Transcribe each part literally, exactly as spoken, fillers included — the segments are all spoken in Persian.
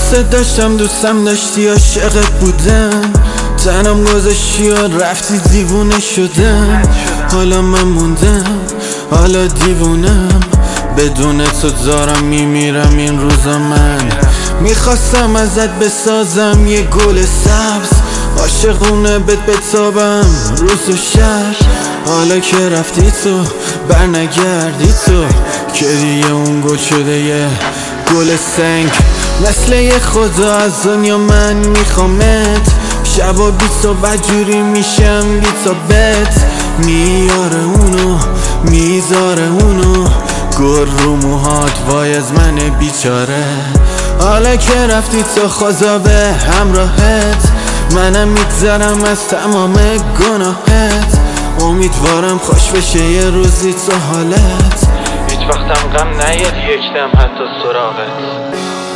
دوست داشتم دوستم داشتی عاشقت بودم، تنم گذاشتی و رفتی دیوونه شدم. حالا من موندم، حالا دیوونم، بدون تو دارم میمیرم این روزا. من میخواستم ازت بسازم یه گل سبز، عاشقونه بهت بتابم روز و شب. حالا که رفتی تو برنگردی تو، که دیگه اون گل شده یه گل سنگ. مثل یه خدا از دنیا من میخوامت، شبا بی تو بدجوری میشم بی تا بت. میاره اونو میذاره اونو، گر رو موهات وای از من بیچاره. حالا که رفتی تو خدا به همراهت، منم میگذرم از تمام گناهت. امیدوارم خوش بشه یه روزی تو حالت، هیچ وقتم غم نیاد یک دم حتی سراغت.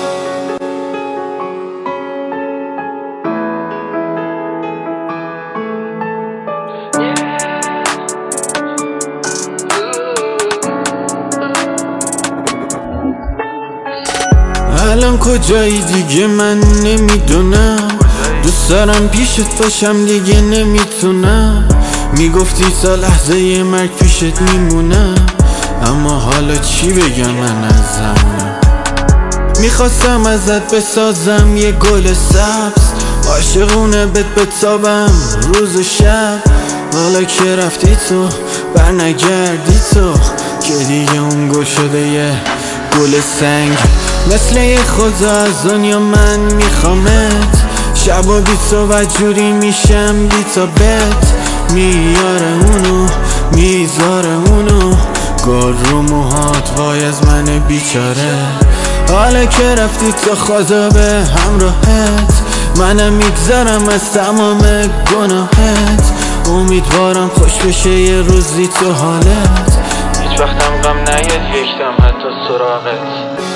الان کجایی دیگه من نمیدونم، دوست دارم پیشت باشم دیگه نمیتونم. میگفتی تا لحظه مرگ پیشت میمونم، اما حالا چی بگم من از زمونم. میخواستم ازت بسازم یه گل سبز، عاشقونه بهت بتابم روز و شب. حالا که رفتی تو برنگردی تو، که دیگه اون گل شده یه گل سنگ. مثل یه خدا از دنیا من میخوامت، شبا بی تو بدجوری میشم بی تا بت. میاره اونو میذاره اونو، گر رو موهات وای از من بیچاره. حالا که رفتی تو خدا به همراهت، منم میگذرم از تمام گناهت. امیدوارم خوش بشه یه روزی تو حالت، هیچ وقتم غم نیاد یک دم حتی سراغت.